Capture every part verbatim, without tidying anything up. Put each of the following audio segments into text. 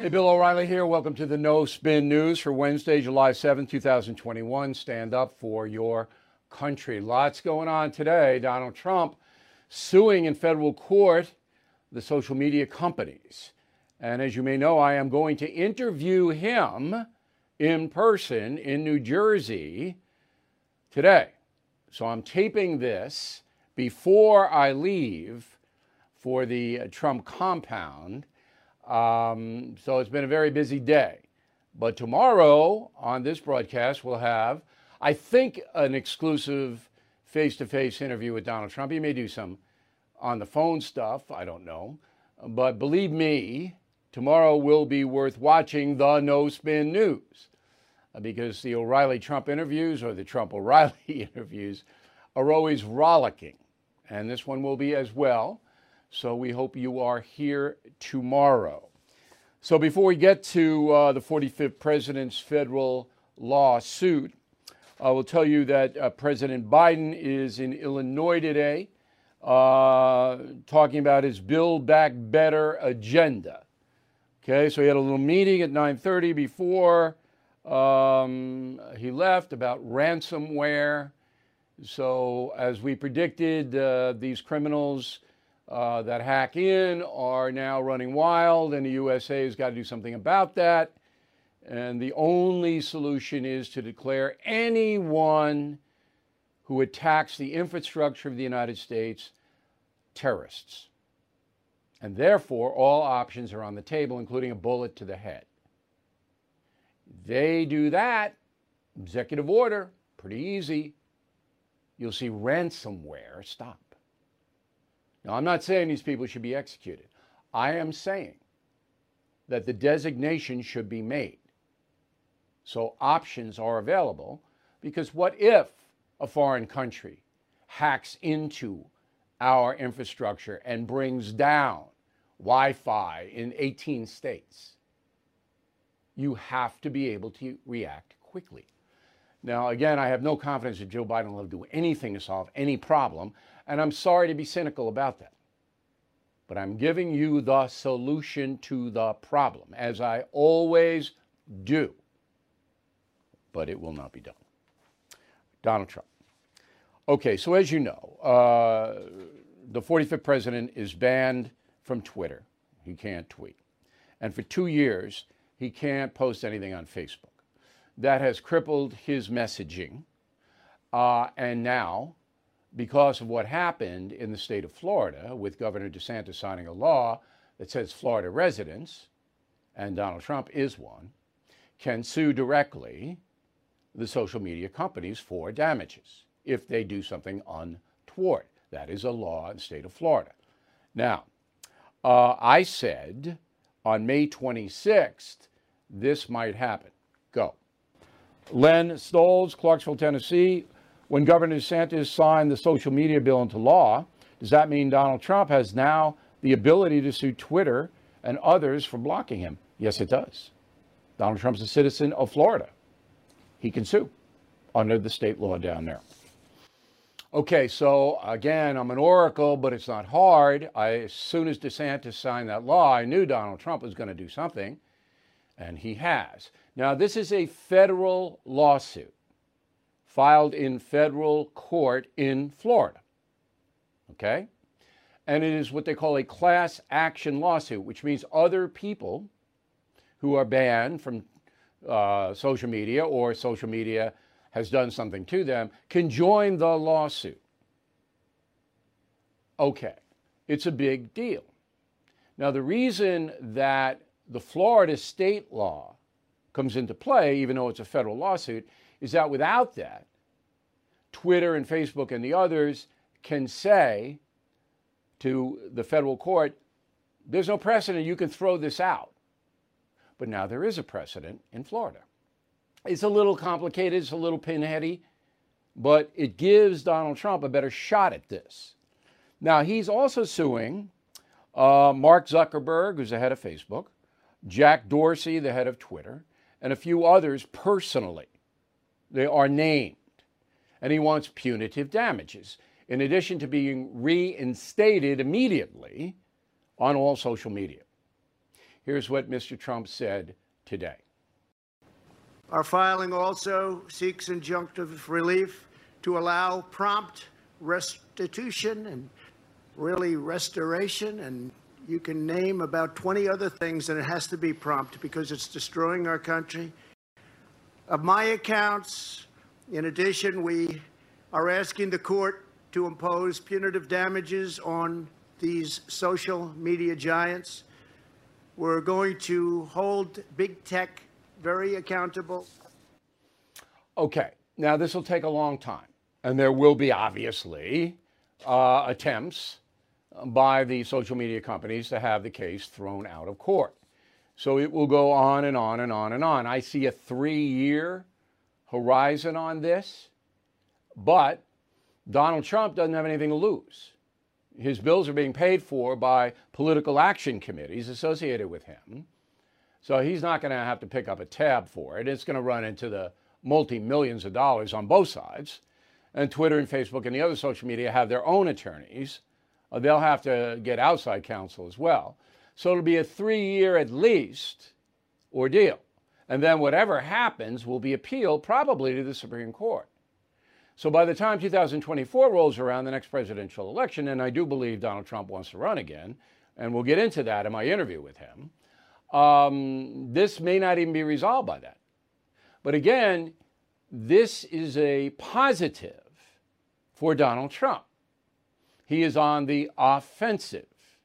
Hey, Bill O'Reilly here. Welcome to the No Spin News for Wednesday, July seventh, two thousand twenty-one. Stand up for your country. Lots going on today. Donald Trump suing in federal court the social media companies. And as you may know, I am going to interview him in person in New Jersey today. So I'm taping this before I leave for the Trump compound. Um, so it's been a very busy day. But tomorrow on this broadcast, we'll have, I think, an exclusive face-to-face interview with Donald Trump. He may do some on the phone stuff. I don't know. But believe me, tomorrow will be worth watching the No Spin News because the O'Reilly Trump interviews or the Trump O'Reilly interviews are always rollicking. And this one will be as well. So we hope you are here tomorrow. So before we get to uh, the forty-fifth president's federal lawsuit, I will tell you that uh, President Biden is in Illinois today uh, talking about his Build Back Better agenda. Okay, so he had a little meeting at nine thirty before um, he left about ransomware. So as we predicted, uh, these criminals Uh, that hack in are now running wild, and the U S A has got to do something about that. And the only solution is to declare anyone who attacks the infrastructure of the United States terrorists. And therefore, all options are on the table, including a bullet to the head. They do that, executive order, pretty easy. You'll see ransomware stop. Now, I'm not saying these people should be executed. I am saying that the designation should be made. So options are available, because what if a foreign country hacks into our infrastructure and brings down Wi-Fi in eighteen states? You have to be able to react quickly. Now, again, I have no confidence that Joe Biden will do anything to solve any problem, and I'm sorry to be cynical about that. But I'm giving you the solution to the problem, as I always do. But it will not be done. Donald Trump. Okay, so as you know, uh, the forty-fifth president is banned from Twitter. He can't tweet. And for two years, he can't post anything on Facebook. That has crippled his messaging. Uh, and now, because of what happened in the state of Florida with Governor DeSantis signing a law that says Florida residents, and Donald Trump is one, can sue directly the social media companies for damages if they do something untoward. That is a law in the state of Florida. Now, uh, I said on May twenty-sixth, this might happen. Go. Len Stolz, Clarksville, Tennessee. When Governor DeSantis signed the social media bill into law, does that mean Donald Trump has now the ability to sue Twitter and others for blocking him? Yes, it does. Donald Trump's a citizen of Florida. He can sue under the state law down there. Okay, so again, I'm an oracle, but it's not hard. I, as soon as DeSantis signed that law, I knew Donald Trump was going to do something, and he has. Now, this is a federal lawsuit filed in federal court in Florida, okay? And it is what they call a class action lawsuit, which means other people who are banned from uh, social media or social media has done something to them can join the lawsuit. Okay, it's a big deal. Now, the reason that the Florida state law comes into play, even though it's a federal lawsuit, is that without that, Twitter and Facebook and the others can say to the federal court, there's no precedent, you can throw this out. But now there is a precedent in Florida. It's a little complicated, it's a little pinheady, but it gives Donald Trump a better shot at this. Now, he's also suing uh, Mark Zuckerberg, who's the head of Facebook, Jack Dorsey, the head of Twitter, and a few others personally. They are named. And he wants punitive damages, in addition to being reinstated immediately on all social media. Here's what Mister Trump said today. Our filing also seeks injunctive relief to allow prompt restitution and really restoration, and you can name about twenty other things, and it has to be prompt because it's destroying our country. Of my accounts, in addition, we are asking the court to impose punitive damages on these social media giants. We're going to hold big tech very accountable. Okay, now this will take a long time, and there will be obviously uh, attempts by the social media companies to have the case thrown out of court. So it will go on and on and on and on. I see a three-year horizon on this, but Donald Trump doesn't have anything to lose. His bills are being paid for by political action committees associated with him. So he's not going to have to pick up a tab for it. It's going to run into the multi-millions of dollars on both sides. And Twitter and Facebook and the other social media have their own attorneys. Uh, they'll have to get outside counsel as well. So it'll be a three-year at least ordeal. And then whatever happens will be appealed probably to the Supreme Court. So by the time two thousand twenty-four rolls around, the next presidential election, and I do believe Donald Trump wants to run again, and we'll get into that in my interview with him, um, this may not even be resolved by then. But again, this is a positive for Donald Trump. He is on the offensive.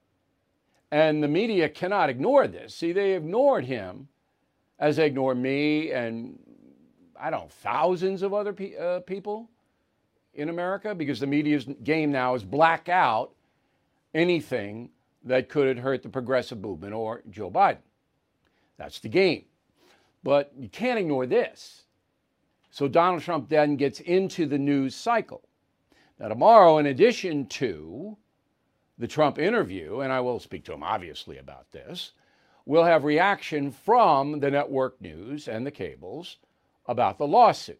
And the media cannot ignore this. See, they ignored him as they ignore me and, I don't know, thousands of other pe- uh, people in America, because the media's game now is black out anything that could hurt the progressive movement or Joe Biden. That's the game. But you can't ignore this. So Donald Trump then gets into the news cycle. Now, tomorrow, in addition to the Trump interview, and I will speak to him obviously about this, we'll have reaction from the network news and the cables about the lawsuit.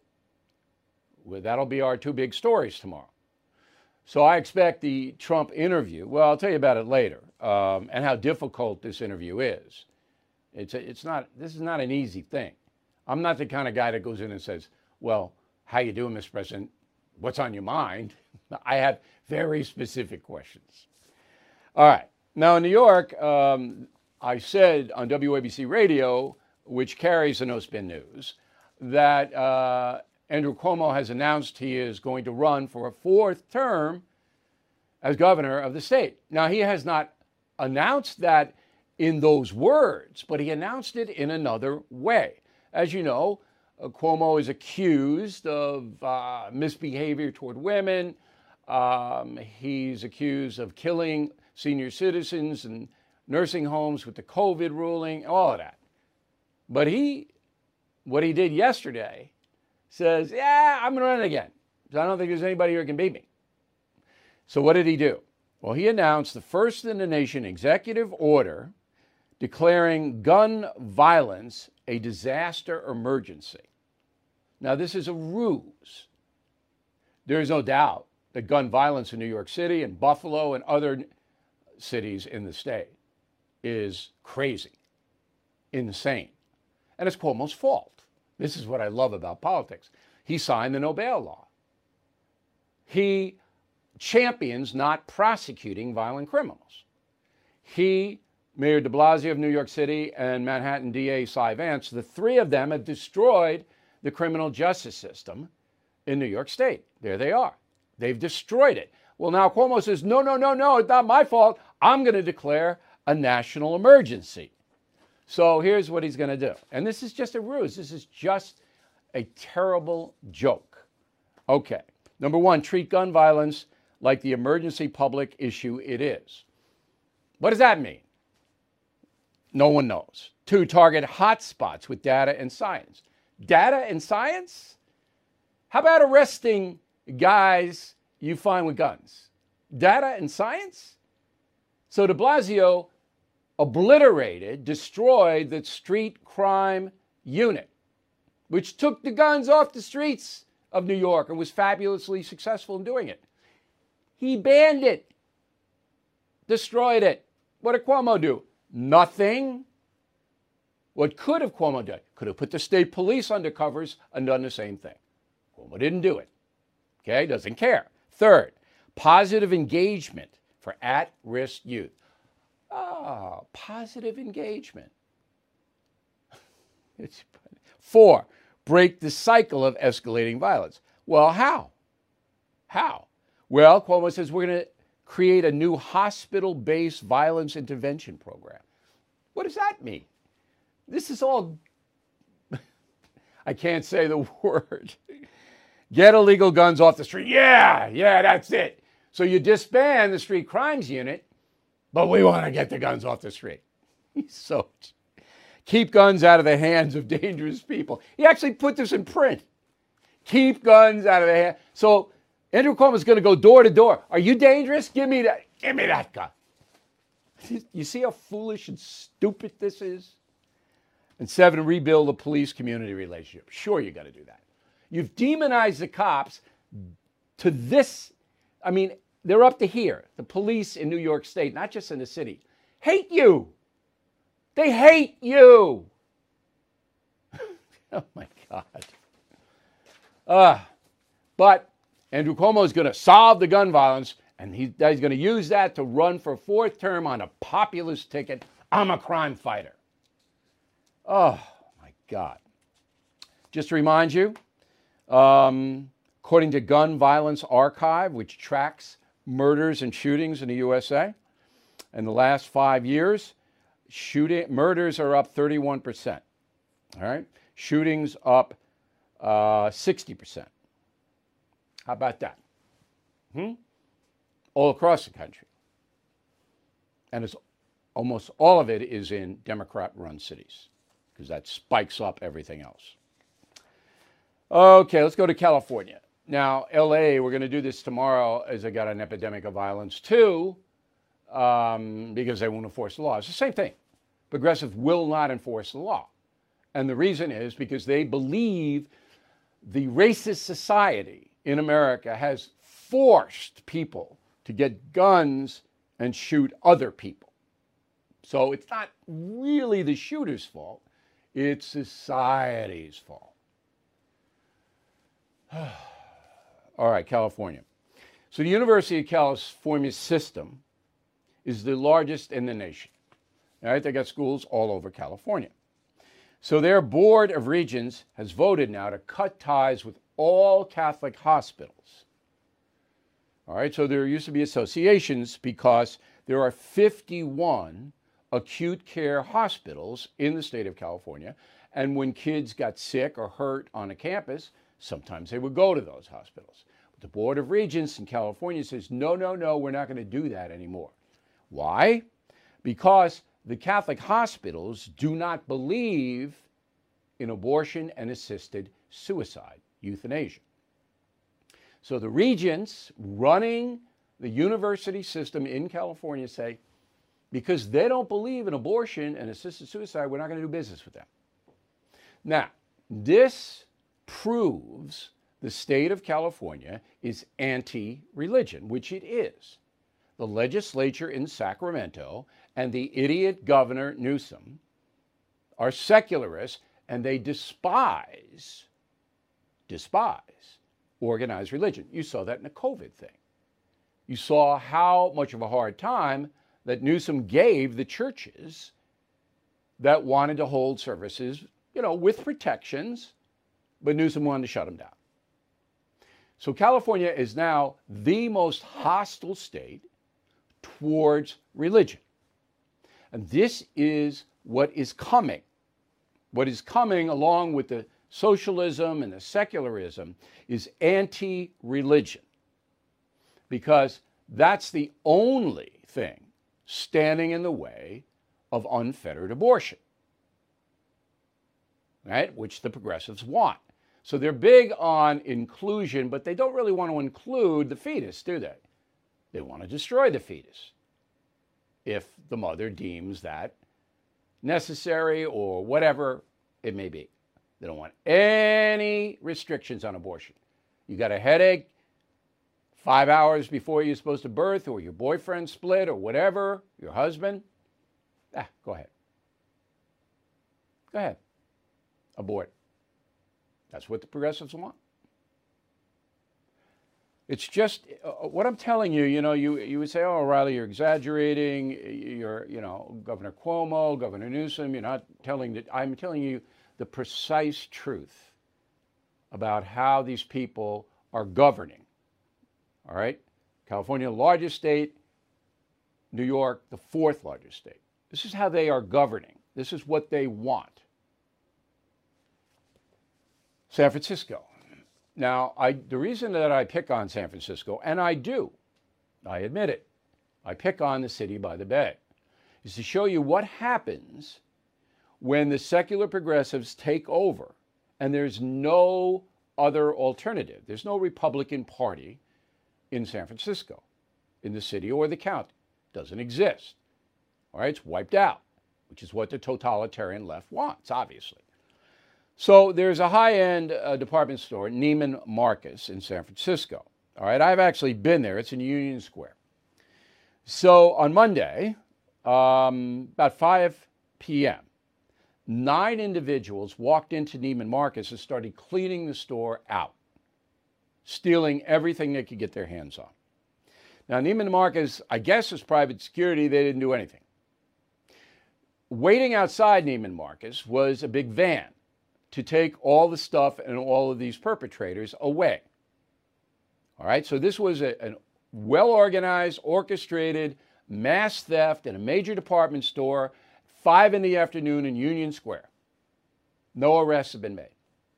Well, that'll be our two big stories tomorrow. So I expect the Trump interview, well, I'll tell you about it later, um, and how difficult this interview is. It's, a, it's not, this is not an easy thing. I'm not the kind of guy that goes in and says, well, how you doing, Mister President? What's on your mind? I have very specific questions. All right. Now, in New York, um, I said on W A B C Radio, which carries the No Spin News, that uh, Andrew Cuomo has announced he is going to run for a fourth term as governor of the state. Now, he has not announced that in those words, but he announced it in another way. As you know, uh, Cuomo is accused of uh, misbehavior toward women. Um, he's accused of killing senior citizens and nursing homes with the COVID ruling, all of that. But he, what he did yesterday, says, yeah, I'm going to run again. So I don't think there's anybody here who can beat me. So what did he do? Well, he announced the first in the nation executive order declaring gun violence a disaster emergency. Now, this is a ruse. There is no doubt that gun violence in New York City and Buffalo and other cities in the state is crazy, insane. And it's Cuomo's fault. This is what I love about politics. He signed the no bail law. He champions not prosecuting violent criminals. He, Mayor de Blasio of New York City, and Manhattan D A Cy Vance, the three of them have destroyed the criminal justice system in New York State. There they are. They've destroyed it. Well, now Cuomo says, no, no, no, no, it's not my fault. I'm going to declare a national emergency. So here's what he's going to do. And this is just a ruse. This is just a terrible joke. Okay. Number one, treat gun violence like the emergency public issue it is. What does that mean? No one knows. Two, target hotspots with data and science. Data and science? How about arresting guys you find with guns? Data and science? So de Blasio obliterated, destroyed the street crime unit, which took the guns off the streets of New York and was fabulously successful in doing it. He banned it, destroyed it. What did Cuomo do? Nothing. What could have Cuomo done? Could have put the state police under covers and done the same thing. Cuomo didn't do it. Okay, doesn't care. Third, positive engagement for at-risk youth. Ah, oh, positive engagement. It's, four, break the cycle of escalating violence. Well, how? How? Well, Cuomo says we're going to create a new hospital-based violence intervention program. What does that mean? This is all, I can't say the word. Get illegal guns off the street. Yeah, yeah, that's it. So you disband the street crimes unit, but we want to get the guns off the street. So keep guns out of the hands of dangerous people. He actually put this in print. Keep guns out of the hands. So Andrew Cuomo is going to go door to door. Are you dangerous? Give me that. Give me that gun. You see how foolish and stupid this is? And seven, rebuild the police-community relationship. Sure, you got to do that. You've demonized the cops to this. I mean, they're up to here. The police in New York State, not just in the city, hate you. They hate you. Oh, my God. Uh, but Andrew Cuomo is going to solve the gun violence, and he, he's going to use that to run for a fourth term on a populist ticket. I'm a crime fighter. Oh, my God. Just to remind you, um, according to Gun Violence Archive, which tracks murders and shootings in the U S A, in the last five years, shooting murders are up thirty-one percent. All right? Shootings up uh, sixty percent. How about that? Hmm? All across the country. And it's almost all of it is in Democrat-run cities, because that spikes up everything else. Okay, let's go to California. Now, L A, we're going to do this tomorrow, as they got an epidemic of violence too, um, because they won't enforce the law. It's the same thing. Progressives will not enforce the law. And the reason is because they believe the racist society in America has forced people to get guns and shoot other people. So it's not really the shooter's fault. It's society's fault. All right, California. So the University of California system is the largest in the nation. All right, they got schools all over California. So their Board of Regents has voted now to cut ties with all Catholic hospitals. All right, so there used to be associations because there are fifty-one acute care hospitals in the state of California. And when kids got sick or hurt on a campus, sometimes they would go to those hospitals. But the Board of Regents in California says, no, no, no, we're not going to do that anymore. Why? Because the Catholic hospitals do not believe in abortion and assisted suicide, euthanasia. So the regents running the university system in California say, because they don't believe in abortion and assisted suicide, we're not going to do business with them. Now, this proves the state of California is anti-religion, which it is. The legislature in Sacramento and the idiot Governor Newsom are secularists, and they despise, despise organized religion. You saw that in the COVID thing. You saw how much of a hard time that Newsom gave the churches that wanted to hold services, you know, with protections, but Newsom wanted to shut them down. So California is now the most hostile state towards religion. And this is what is coming. What is coming along with the socialism and the secularism is anti-religion, because that's the only thing standing in the way of unfettered abortion, right? Which the progressives want. So they're big on inclusion, but they don't really want to include the fetus, do they? They want to destroy the fetus if the mother deems that necessary or whatever it may be. They don't want any restrictions on abortion. You got a headache five hours before you're supposed to birth, or your boyfriend split, or whatever, your husband, ah, go ahead. Go ahead. Abort. That's what the progressives want. It's just uh, what I'm telling you, you know, you, you would say, oh, O'Reilly, you're exaggerating. You're, you know, Governor Cuomo, Governor Newsom, you're not telling that. I'm telling you the precise truth about how these people are governing. All right? California, the largest state. New York, the fourth largest state. This is how they are governing. This is what they want. San Francisco. Now, I, the reason that I pick on San Francisco, and I do, I admit it, I pick on the city by the bay, is to show you what happens when the secular progressives take over and there's no other alternative. There's no Republican Party in San Francisco, in the city or the county. It doesn't exist. All right, it's wiped out, which is what the totalitarian left wants, obviously. So there's a high-end uh, department store, Neiman Marcus, in San Francisco. All right, I've actually been there. It's in Union Square. So on Monday, um, about five p.m., nine individuals walked into Neiman Marcus and started cleaning the store out, stealing everything they could get their hands on. Now, Neiman Marcus, I guess, is private security. They didn't do anything. Waiting outside Neiman Marcus was a big van to take all the stuff and all of these perpetrators away. All right, so this was a, a well-organized, orchestrated mass theft in a major department store, five in the afternoon in Union Square. No arrests have been made.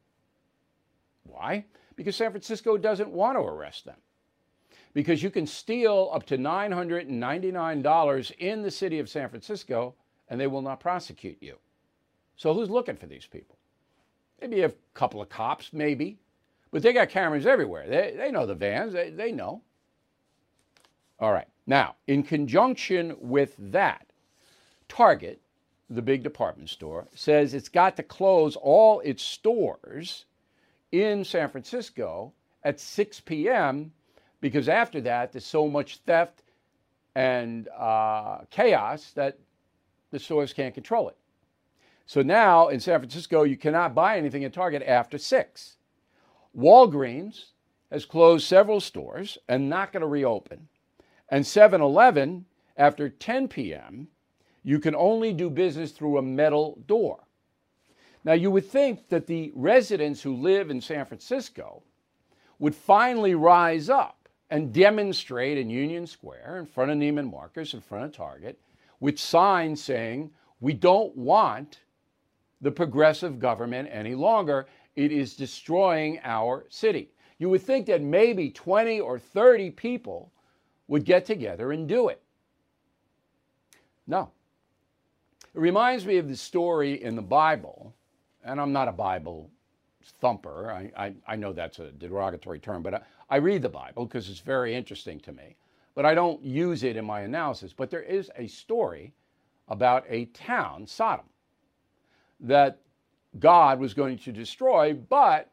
Why? Because San Francisco doesn't want to arrest them. Because you can steal up to nine hundred ninety-nine dollars in the city of San Francisco and they will not prosecute you. So who's looking for these people? Maybe a couple of cops, maybe. But they got cameras everywhere. They, they know the vans. They, they know. All right. Now, in conjunction with that, Target, the big department store, says it's got to close all its stores in San Francisco at six p.m. because after that, there's so much theft and uh, chaos that the stores can't control it. So now in San Francisco, you cannot buy anything at Target after six. Walgreens has closed several stores and not going to reopen. And seven eleven, after ten p.m., you can only do business through a metal door. Now, you would think that the residents who live in San Francisco would finally rise up and demonstrate in Union Square, in front of Neiman Marcus, in front of Target, with signs saying, we don't want the progressive government any longer. It is destroying our city. You would think that maybe twenty or thirty people would get together and do it. No. It reminds me of the story in the Bible, and I'm not a Bible thumper. I, I, I know that's a derogatory term, but I, I read the Bible because it's very interesting to me. But I don't use it in my analysis. But there is a story about a town, Sodom, that God was going to destroy, but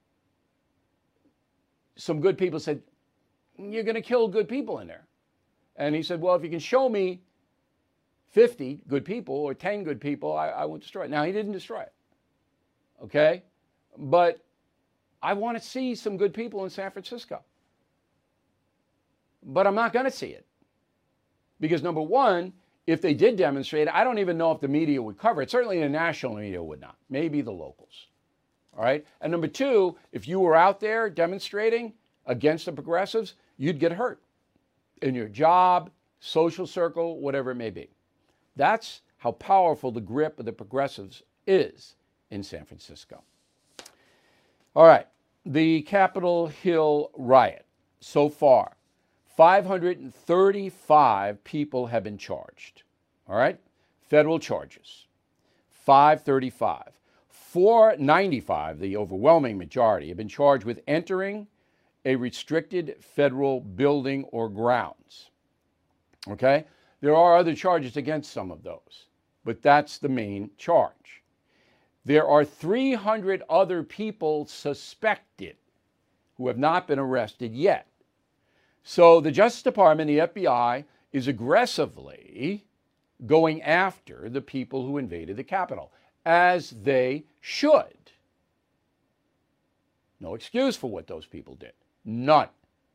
some good people said, you're going to kill good people in there. And he said, well, if you can show me fifty good people or ten good people, I, I won't destroy it. Now, he didn't destroy it, okay? But I want to see some good people in San Francisco. But I'm not going to see it. Because number one, if they did demonstrate, I don't even know if the media would cover it. Certainly the national media would not. Maybe the locals. All right? And number two, if you were out there demonstrating against the progressives, you'd get hurt in your job, social circle, whatever it may be. That's how powerful the grip of the progressives is in San Francisco. All right. The Capitol Hill riot. So far, five hundred thirty-five people have been charged. All right? Federal charges. five thirty-five. four ninety-five, the overwhelming majority, have been charged with entering a restricted federal building or grounds. Okay? There are other charges against some of those, but that's the main charge. There are three hundred other people suspected who have not been arrested yet. So the Justice Department, the F B I, is aggressively going after the people who invaded the Capitol. as they should. No excuse for what those people did. None.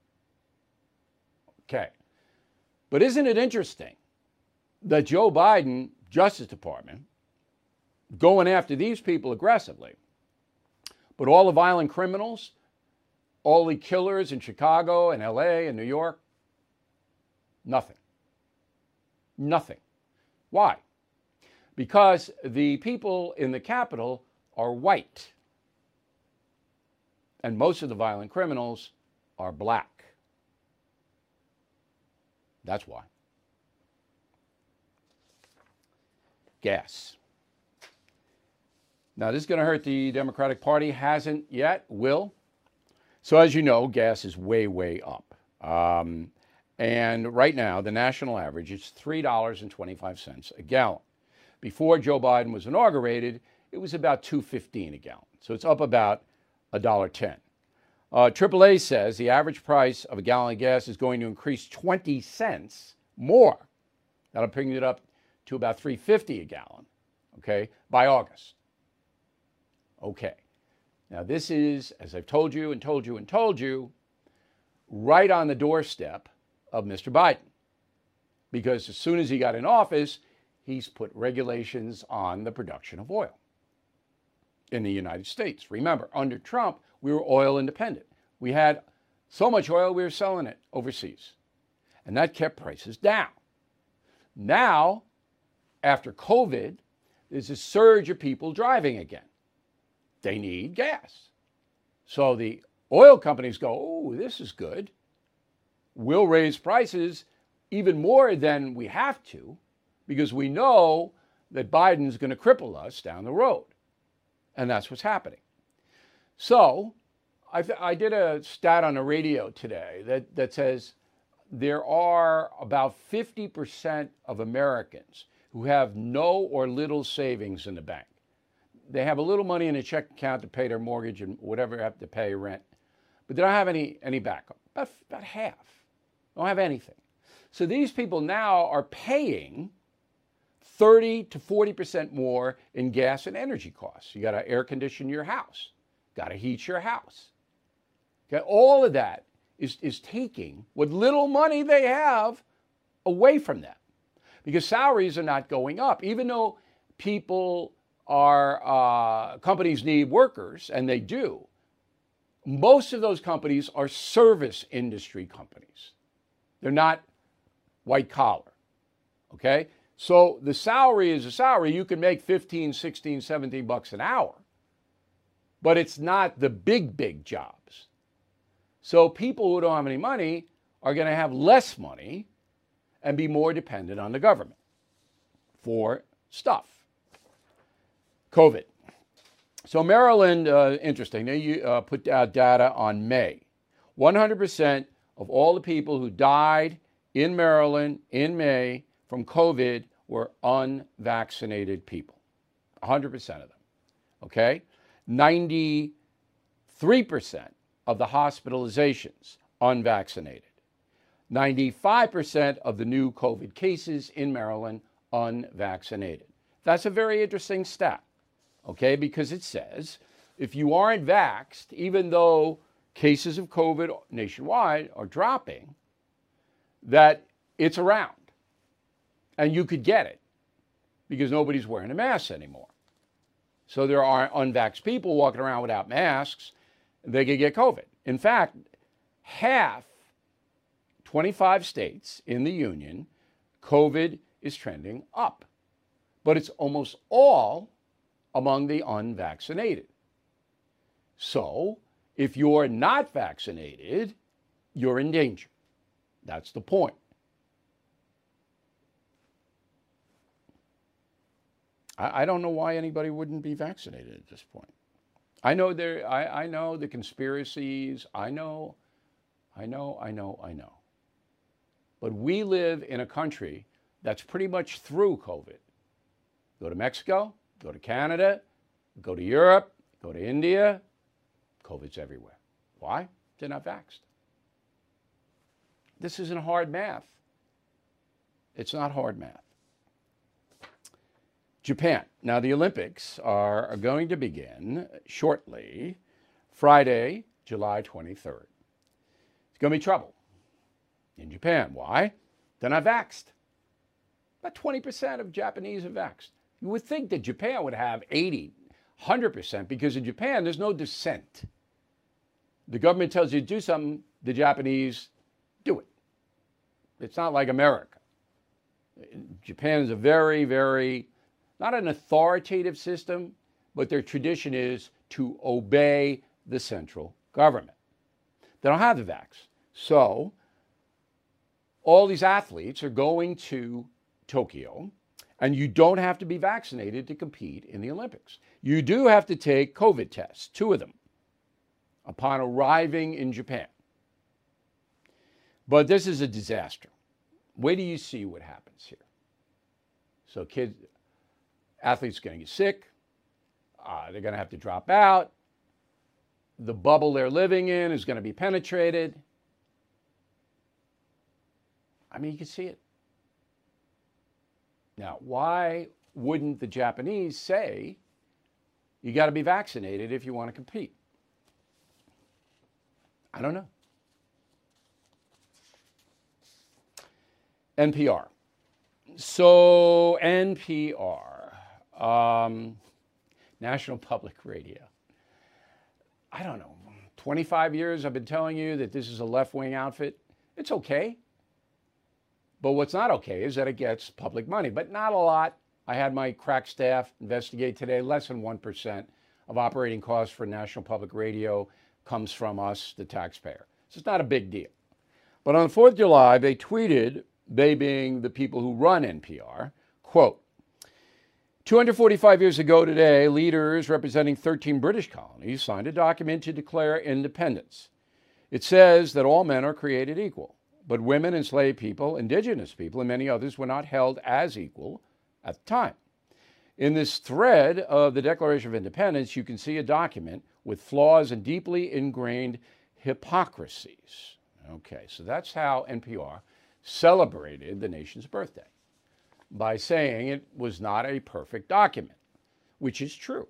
Okay. But isn't it interesting that Joe Biden, Justice Department, going after these people aggressively, but all the violent criminals, all the killers in Chicago and L A and New York, nothing. Nothing. Why? Because the people in the Capitol are white. And most of the violent criminals are black. That's why. Gas. Now, this is going to hurt the Democratic Party. Hasn't yet, will. So, as you know, gas is way, way up. Um, and right now, the national average is three dollars and twenty-five cents a gallon. Before Joe Biden was inaugurated, it was about two dollars and fifteen cents a gallon. So it's up about one dollar and ten cents. Uh, triple A says the average price of a gallon of gas is going to increase twenty cents more. That'll bring it up to about three dollars and fifty cents a gallon, okay, by August. Okay. Now, this is, as I've told you and told you and told you, right on the doorstep of Mister Biden. Because as soon as he got in office, he's put regulations on the production of oil in the United States. Remember, under Trump, we were oil independent. We had so much oil, we were selling it overseas. And that kept prices down. Now, after COVID, there's a surge of people driving again. They need gas. So the oil companies go, oh, this is good. We'll raise prices even more than we have to because we know that Biden's going to cripple us down the road. And that's what's happening. So I, th- I did a stat on the radio today that, that says there are about fifty percent of Americans who have no or little savings in the bank. They have a little money in a check account to pay their mortgage and whatever they have to pay rent, but they don't have any, any backup. About, about half. Don't have anything. So these people now are paying thirty to forty percent more in gas and energy costs. You got to air condition your house, got to heat your house. Okay, all of that is, is taking what little money they have away from them because salaries are not going up. Even though people are, uh, companies need workers, and they do, most of those companies are service industry companies. They're not white collar, okay? So the salary is a salary. You can make fifteen, sixteen, seventeen bucks an hour, but it's not the big, big jobs. So people who don't have any money are going to have less money and be more dependent on the government for stuff. COVID. So Maryland, uh, interesting, they uh, put out data on May. one hundred percent of all the people who died in Maryland in May from COVID were unvaccinated people. one hundred percent of them, okay? ninety-three percent of the hospitalizations, unvaccinated. ninety-five percent of the new COVID cases in Maryland, unvaccinated. That's a very interesting stat, okay? Because it says if you aren't vaxxed, even though cases of COVID nationwide are dropping, that it's around and you could get it because nobody's wearing a mask anymore. So there are unvaxxed people walking around without masks, they could get COVID. In fact, half, twenty-five states in the union, COVID is trending up. But it's almost all among the unvaccinated. So if you're not vaccinated, you're in danger. That's the point. I, I don't know why anybody wouldn't be vaccinated at this point. I know there. I, I know the conspiracies. I know, I know, I know, I know. But we live in a country that's pretty much through COVID. Go to Mexico, go to Canada, go to Europe, go to India, COVID's everywhere. Why? They're not vaxxed. This isn't hard math. It's not hard math. Japan. Now, the Olympics are, are going to begin shortly, Friday, July twenty-third. It's going to be trouble in Japan. Why? They're not vaxxed. About twenty percent of Japanese are vaxxed. You would think that Japan would have eighty, one hundred percent, because in Japan, there's no dissent. The government tells you to do something, the Japanese do it. It's not like America. Japan is a very, very, not an authoritative system, but their tradition is to obey the central government. They don't have the vax. So all these athletes are going to Tokyo, and you don't have to be vaccinated to compete in the Olympics. You do have to take COVID tests, two of them, upon arriving in Japan. But this is a disaster. Wait till you see what happens here. So kids, athletes are going to get sick. Uh, they're going to have to drop out. The bubble they're living in is going to be penetrated. I mean, you can see it. Now, why wouldn't the Japanese say you got to be vaccinated if you want to compete? I don't know. N P R. So N P R, um, National Public Radio. I don't know, twenty-five years I've been telling you that this is a left-wing outfit. It's okay. But what's not okay is that it gets public money, but not a lot. I had my crack staff investigate today. Less than one percent of operating costs for National Public Radio comes from us, the taxpayer. So it's not a big deal. But on the fourth of July, they tweeted, they being the people who run N P R, quote, two hundred forty-five years ago today, leaders representing thirteen British colonies signed a document to declare independence. It says that all men are created equal, but women, enslaved people, indigenous people, and many others were not held as equal at the time. In this thread of the Declaration of Independence, you can see a document with flaws and deeply ingrained hypocrisies. Okay, so that's how N P R celebrated the nation's birthday, by saying it was not a perfect document, which is true.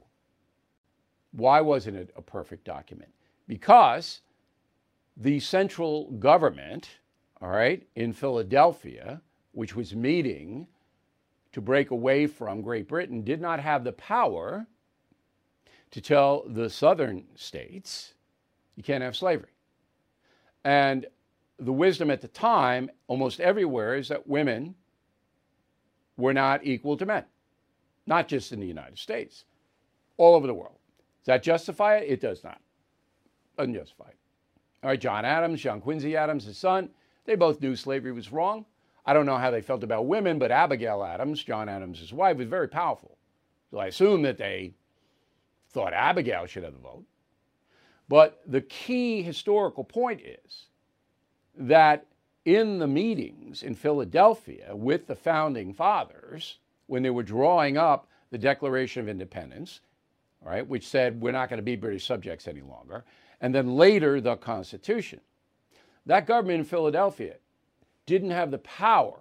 Why wasn't it a perfect document? Because the central government, all right, in Philadelphia, which was meeting to break away from Great Britain, did not have the power to tell the southern states, you can't have slavery. And the wisdom at the time, almost everywhere, is that women were not equal to men, not just in the United States, all over the world. Does that justify it? It does not. Doesn't justify it. All right, John Adams, John Quincy Adams, his son, they both knew slavery was wrong. I don't know how they felt about women, but Abigail Adams, John Adams' wife, was very powerful. So I assume that they thought Abigail should have the vote. But the key historical point is that in the meetings in Philadelphia with the founding fathers, when they were drawing up the Declaration of Independence, all right, which said we're not going to be British subjects any longer, and then later the Constitution, that government in Philadelphia didn't have the power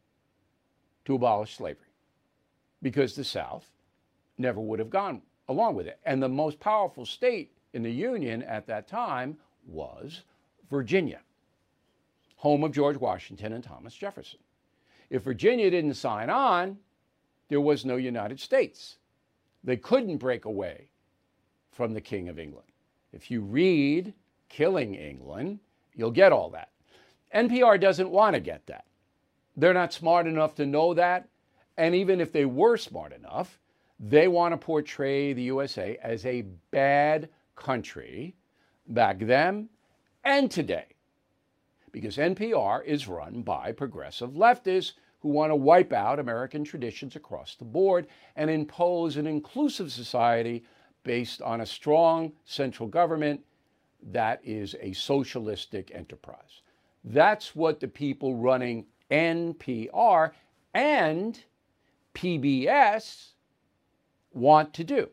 to abolish slavery because the South never would have gone along with it. And the most powerful state in the Union at that time was Virginia, home of George Washington and Thomas Jefferson. If Virginia didn't sign on, there was no United States. They couldn't break away from the King of England. If you read Killing England, you'll get all that. N P R doesn't want to get that. They're not smart enough to know that. And even if they were smart enough, they want to portray the U S A as a bad country back then and today. Because N P R is run by progressive leftists who want to wipe out American traditions across the board and impose an inclusive society based on a strong central government that is a socialistic enterprise. That's what the people running N P R and P B S want to do.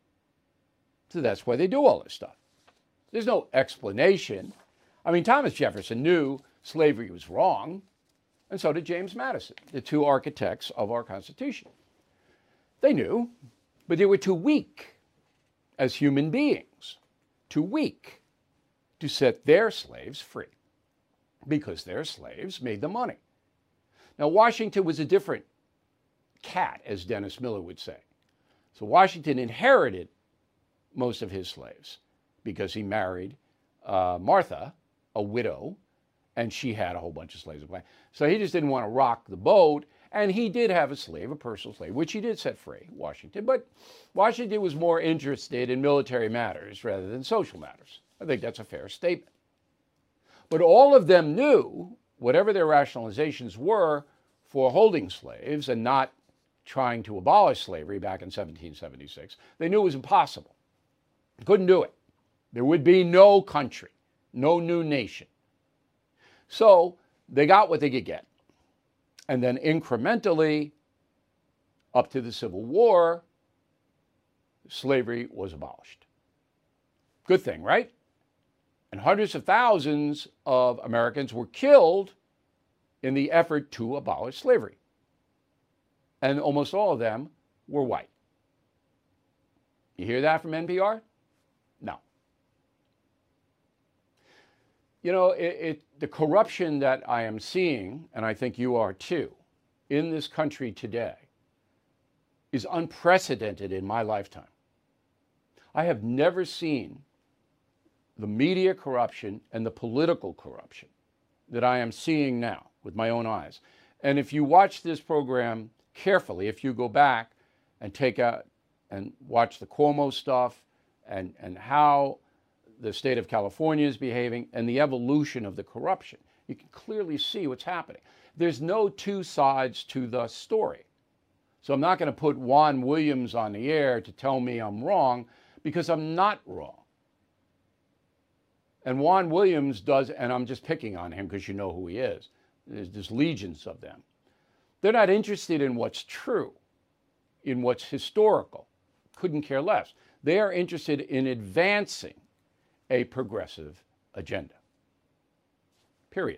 So that's why they do all this stuff. There's no explanation. I mean, Thomas Jefferson knew slavery was wrong, and so did James Madison, the two architects of our Constitution. They knew, but they were too weak as human beings, too weak to set their slaves free because their slaves made the money. Now, Washington was a different cat, as Dennis Miller would say. So Washington inherited most of his slaves because he married uh, Martha, a widow, and she had a whole bunch of slaves. So he just didn't want to rock the boat, and he did have a slave, a personal slave, which he did set free, Washington. But Washington was more interested in military matters rather than social matters. I think that's a fair statement. But all of them knew, whatever their rationalizations were for holding slaves and not trying to abolish slavery back in seventeen seventy-six, they knew it was impossible. They couldn't do it. There would be no country, no new nation. So they got what they could get. And then incrementally, up to the Civil War, slavery was abolished. Good thing, right? And hundreds of thousands of Americans were killed in the effort to abolish slavery. And almost all of them were white. You hear that from N P R? No. You know, it, it, the corruption that I am seeing, and I think you are too, in this country today is unprecedented in my lifetime. I have never seen the media corruption and the political corruption that I am seeing now with my own eyes. And if you watch this program carefully, if you go back and take out and watch the Cuomo stuff and, and how the state of California is behaving and the evolution of the corruption, you can clearly see what's happening. There's no two sides to the story. So I'm not going to put Juan Williams on the air to tell me I'm wrong, because I'm not wrong. And Juan Williams does, and I'm just picking on him because you know who he is. There's, there's legions of them. They're not interested in what's true, in what's historical. Couldn't care less. They are interested in advancing a progressive agenda. Period.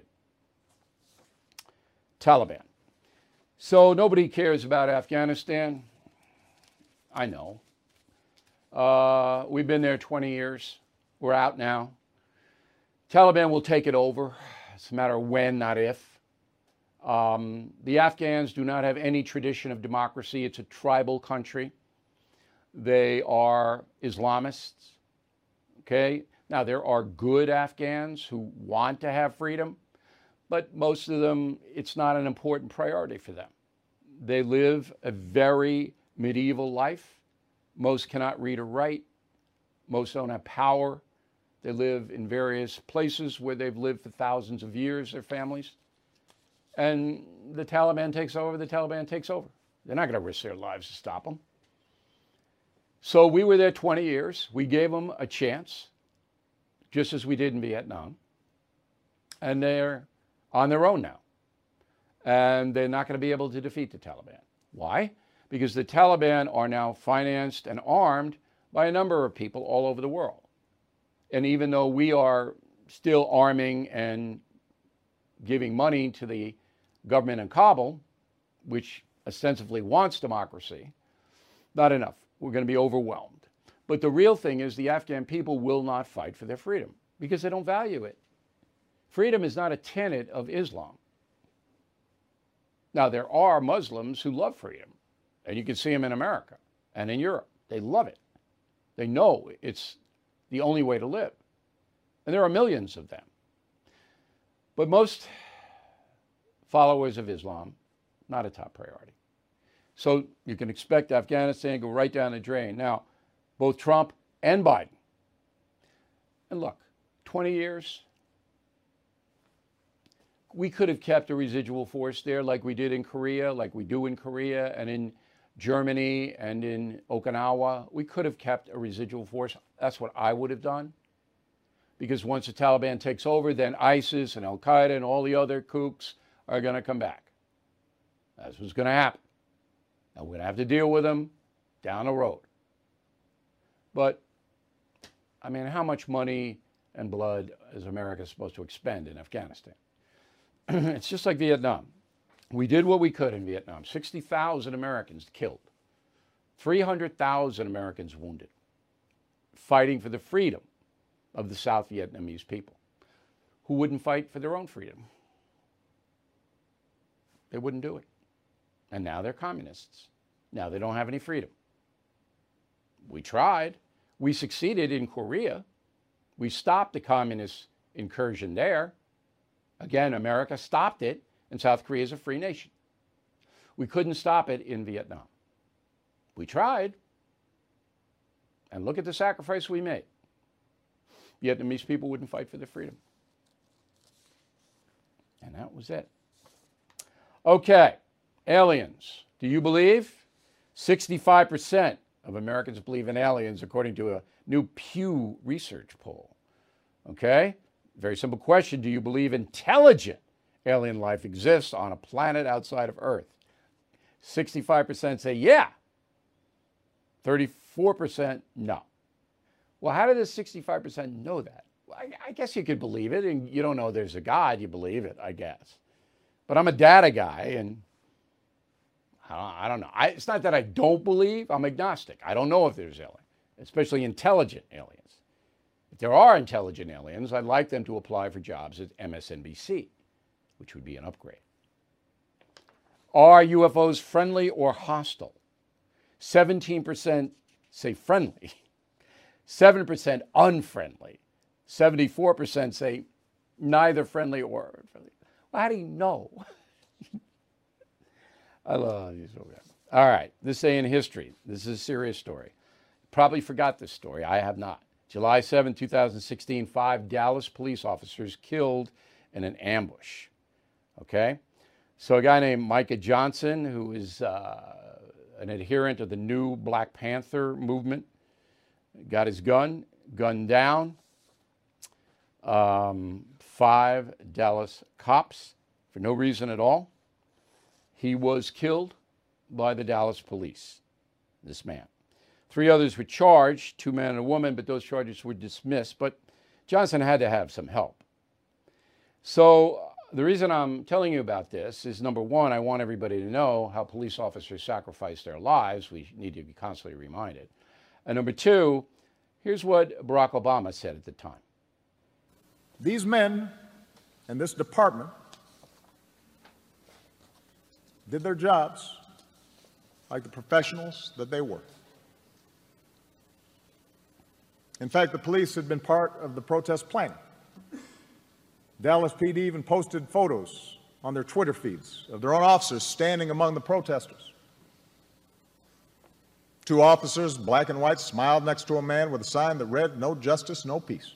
Taliban. So nobody cares about Afghanistan. I know. Uh, we've been there twenty years. We're out now. Taliban will take it over. It's a matter of when, not if. Um, the Afghans do not have any tradition of democracy. It's a tribal country. They are Islamists. Okay? Now, there are good Afghans who want to have freedom, but most of them, it's not an important priority for them. They live a very medieval life. Most cannot read or write. Most don't have power. They live in various places where they've lived for thousands of years, their families. And the Taliban takes over, the Taliban takes over. They're not going to risk their lives to stop them. So we were there twenty years. We gave them a chance, just as we did in Vietnam. And they're on their own now. And they're not going to be able to defeat the Taliban. Why? Because the Taliban are now financed and armed by a number of people all over the world. And even though we are still arming and giving money to the government in Kabul, which ostensibly wants democracy, not enough. We're going to be overwhelmed. But the real thing is the Afghan people will not fight for their freedom because they don't value it. Freedom is not a tenet of Islam. Now, there are Muslims who love freedom, and you can see them in America and in Europe. They love it. They know it's the only way to live. And there are millions of them. But most followers of Islam, not a top priority. So you can expect Afghanistan to go right down the drain. Now, both Trump and Biden. And look, twenty years, we could have kept a residual force there like we did in Korea, like we do in Korea and in Germany and in Okinawa. We could have kept a residual force. That's what I would have done. Because once the Taliban takes over, then ISIS and Al-Qaeda and all the other kooks are going to come back. That's what's going to happen. Now, we're going to have to deal with them down the road. But, I mean, how much money and blood is America supposed to expend in Afghanistan? It's just like Vietnam. We did what we could in Vietnam. sixty thousand Americans killed. three hundred thousand Americans wounded, fighting for the freedom of the South Vietnamese people, who wouldn't fight for their own freedom. They wouldn't do it. And now they're communists. Now they don't have any freedom. We tried. We succeeded in Korea. We stopped the communist incursion there. Again, America stopped it, and South Korea is a free nation. We couldn't stop it in Vietnam. We tried. And look at the sacrifice we made. Vietnamese people wouldn't fight for their freedom. And that was it. Okay, aliens. Do you believe? sixty-five percent of Americans believe in aliens, according to a new Pew Research poll. Okay? Very simple question. Do you believe intelligent alien life exists on a planet outside of Earth? sixty-five percent say yeah. thirty-four percent no. Well, how did the sixty-five percent know that? Well, I, I guess you could believe it, and you don't know there's a God, you believe it, I guess. But I'm a data guy, and I don't, I don't know. I, it's not that I don't believe. I'm agnostic. I don't know if there's aliens, especially intelligent aliens. If there are intelligent aliens, I'd like them to apply for jobs at M S N B C, which would be an upgrade. Are U F Os friendly or hostile? seventeen percent say friendly, seven percent unfriendly, seventy-four percent say neither friendly or unfriendly. Well, how do you know? I love these programs. All right, this day in history. This is a serious story. Probably forgot this story. I have not. July seventh, two thousand sixteen, five Dallas police officers killed in an ambush. Okay? So a guy named Micah Johnson, who is uh, an adherent of the new Black Panther movement, got his gun, gunned down. Um, five Dallas cops for no reason at all. He was killed by the Dallas police, this man. Three others were charged, two men and a woman, but those charges were dismissed. But Johnson had to have some help. So the reason I'm telling you about this is, number one, I want everybody to know how police officers sacrifice their lives. We need to be constantly reminded. And number two, here's what Barack Obama said at the time. These men in this department did their jobs like the professionals that they were. In fact, the police had been part of the protest planning. Dallas P D even posted photos on their Twitter feeds of their own officers standing among the protesters. Two officers, black and white, smiled next to a man with a sign that read, "No justice, no peace."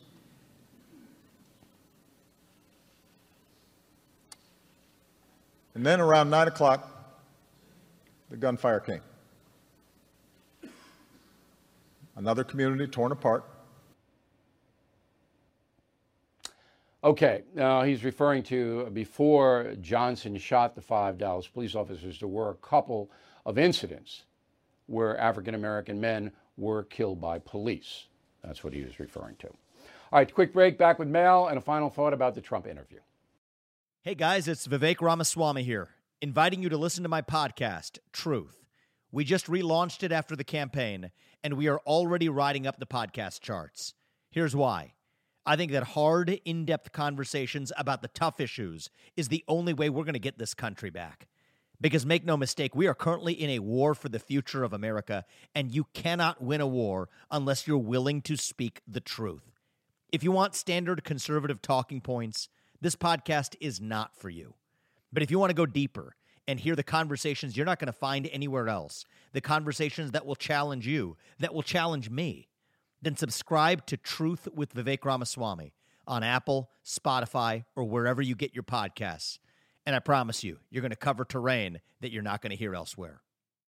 And then around nine o'clock, the gunfire came. Another community torn apart. Okay, now he's referring to before Johnson shot the five Dallas police officers, there were a couple of incidents where African-American men were killed by police. That's what he was referring to. All right, quick break, back with Mel and a final thought about the Trump interview. Hey guys, it's Vivek Ramaswamy here, inviting you to listen to my podcast, Truth. We just relaunched it after the campaign, and we are already riding up the podcast charts. Here's why. I think that hard, in-depth conversations about the tough issues is the only way we're going to get this country back. Because make no mistake, we are currently in a war for the future of America, and you cannot win a war unless you're willing to speak the truth. If you want standard conservative talking points, this podcast is not for you. But if you want to go deeper and hear the conversations you're not going to find anywhere else, the conversations that will challenge you, that will challenge me, then subscribe to Truth with Vivek Ramaswamy on Apple, Spotify, or wherever you get your podcasts. And I promise you, you're going to cover terrain that you're not going to hear elsewhere.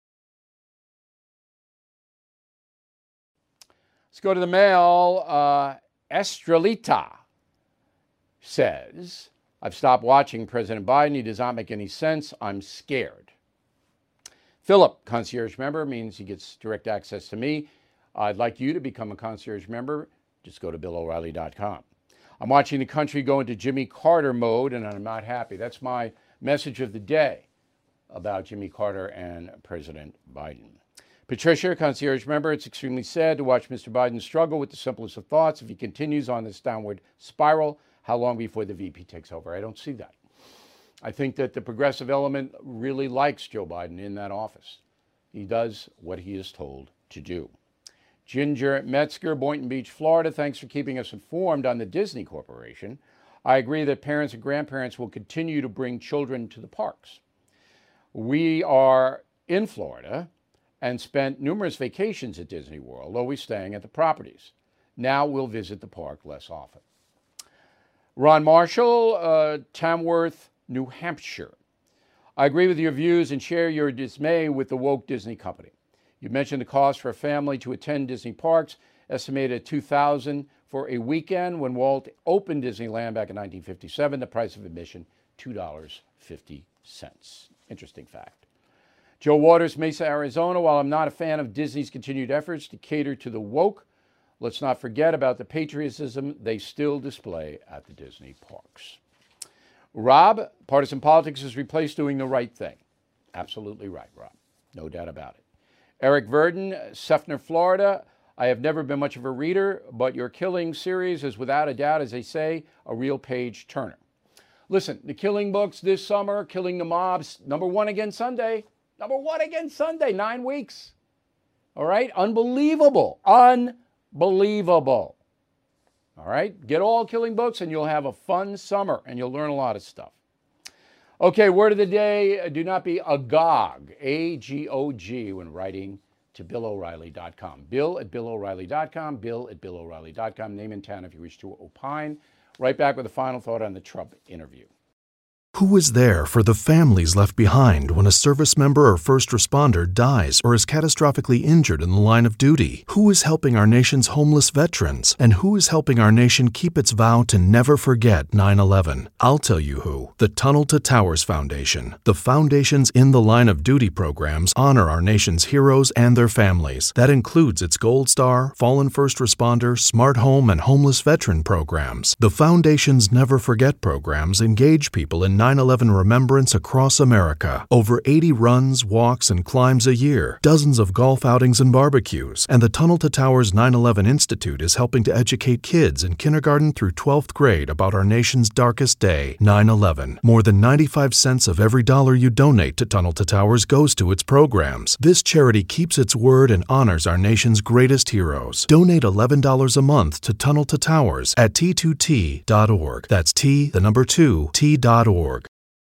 Let's go to the mail. Uh, Estrelita says, I've stopped watching President Biden. He does not make any sense. I'm scared. Philip, concierge member, means he gets direct access to me. I'd like you to become a concierge member. Just go to bill o'reilly dot com. I'm watching the country go into Jimmy Carter mode, and I'm not happy. That's my message of the day about Jimmy Carter and President Biden. Patricia, concierge member, it's extremely sad to watch Mister Biden struggle with the simplest of thoughts. If he continues on this downward spiral, how long before the V P takes over? I don't see that. I think that the progressive element really likes Joe Biden in that office. He does what he is told to do. Ginger Metzger, Boynton Beach, Florida, thanks for keeping us informed on the Disney Corporation. I agree that parents and grandparents will continue to bring children to the parks. We are in Florida and spent numerous vacations at Disney World, always staying at the properties. Now we'll visit the park less often. Ron Marshall, uh, Tamworth, New Hampshire. I agree with your views and share your dismay with the woke Disney company. You mentioned the cost for a family to attend Disney parks, estimated at two thousand dollars for a weekend. When Walt opened Disneyland back in nineteen fifty-seven, the price of admission, two dollars and fifty cents. Interesting fact. Joe Waters, Mesa, Arizona. While I'm not a fan of Disney's continued efforts to cater to the woke, let's not forget about the patriotism they still display at the Disney parks. Rob, partisan politics has replaced doing the right thing. Absolutely right, Rob. No doubt about it. Eric Verdon, Seffner, Florida. I have never been much of a reader, but your Killing series is without a doubt, as they say, a real page turner. Listen, the Killing books this summer, Killing the Mobs, number one again Sunday. Number one again Sunday, nine weeks. All right? Unbelievable. Unbelievable. All right? Get all Killing books and you'll have a fun summer and you'll learn a lot of stuff. Okay, word of the day, do not be agog, A G O G, when writing to Bill O'Reilly dot com. Bill at Bill O'Reilly dot com, Bill at Bill O'Reilly dot com. Name and town if you wish to opine. Right back with a final thought on the Trump interview. Who is there for the families left behind when a service member or first responder dies or is catastrophically injured in the line of duty? Who is helping our nation's homeless veterans? And who is helping our nation keep its vow to never forget nine eleven? I'll tell you who. The Tunnel to Towers Foundation. The foundation's In the Line of Duty programs honor our nation's heroes and their families. That includes its Gold Star, Fallen First Responder, Smart Home, and Homeless Veteran programs. The foundation's Never Forget programs engage people in nine eleven remembrance across America. Over eighty runs, walks, and climbs a year, dozens of golf outings and barbecues, and the Tunnel to Towers nine eleven Institute is helping to educate kids in kindergarten through twelfth grade about our nation's darkest day, nine eleven. More than ninety-five cents of every dollar you donate to Tunnel to Towers goes to its programs. This charity keeps its word and honors our nation's greatest heroes. Donate eleven dollars a month to Tunnel to Towers at T two T dot org. That's T, the number two, T dot org.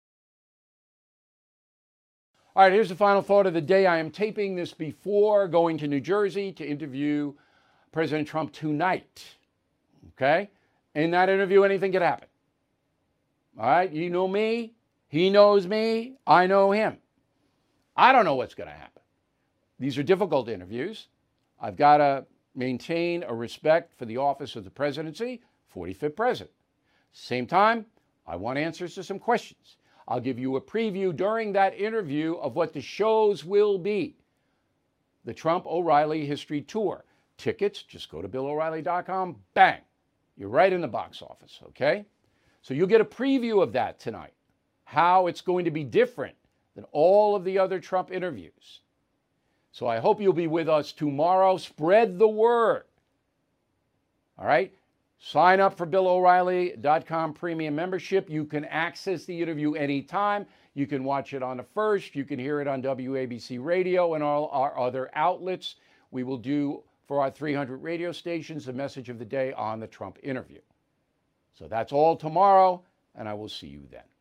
All right, here's the final thought of the day. I am taping this before going to New Jersey to interview President Trump tonight. Okay? In that interview, anything could happen. All right? You know me. He knows me. I know him. I don't know what's going to happen. These are difficult interviews. I've got to maintain a respect for the office of the presidency, forty-fifth president. Same time, I want answers to some questions. I'll give you a preview during that interview of what the shows will be. The Trump O'Reilly History Tour. Tickets, just go to Bill O'Reilly dot com. Bang. You're right in the box office, okay? So you'll get a preview of that tonight. How it's going to be different than all of the other Trump interviews. So I hope you'll be with us tomorrow. Spread the word. All right? Sign up for Bill O'Reilly dot com premium membership. You can access the interview anytime. You can watch it on the First. You can hear it on W A B C Radio and all our other outlets. We will do, for our three hundred radio stations, the message of the day on the Trump interview. So that's all tomorrow, and I will see you then.